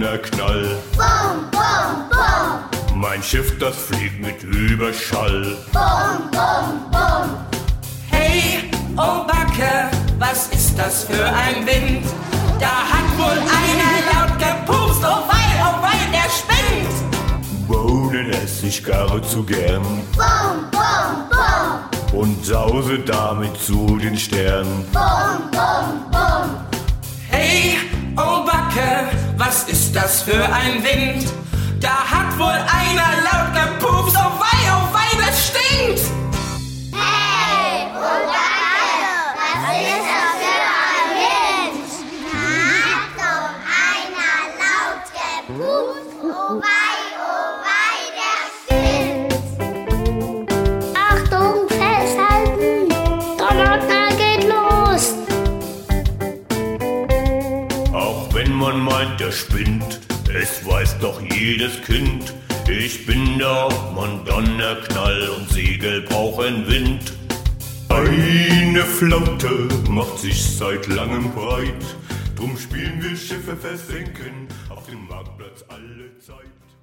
Donnerknall. Bum, bum, bum. Mein Schiff, das fliegt mit Überschall. Bum, bum, bum. Hey, oh Backe, was ist das für ein Wind? Da hat wohl einer laut gepupst, oh wei, der spinnt. Bohnen ess ich gar zu gern Bum, bum, bum. und sause damit zu den Sternen. Bum, bum, bum. Hey, oh Backe, was ist das für ein Wind? Da hat wohl einer laut gepupst, oh wei, das stinkt. Hey, oh Backe, was ist das für ein Wind? Da hat doch einer laut gepupst, oh wei, der stinkt. Achtung, festhalten! Donnerknall geht los! Auch wenn man meint, der spinnt, es weiß doch jedes Kind. Ich bin der Hauptmann Donnerknall und Segel brauchen Wind. Eine Flaute macht sich seit langem breit. Drum spielen wir Schiffe versenken auf dem Marktplatz alle Zeit.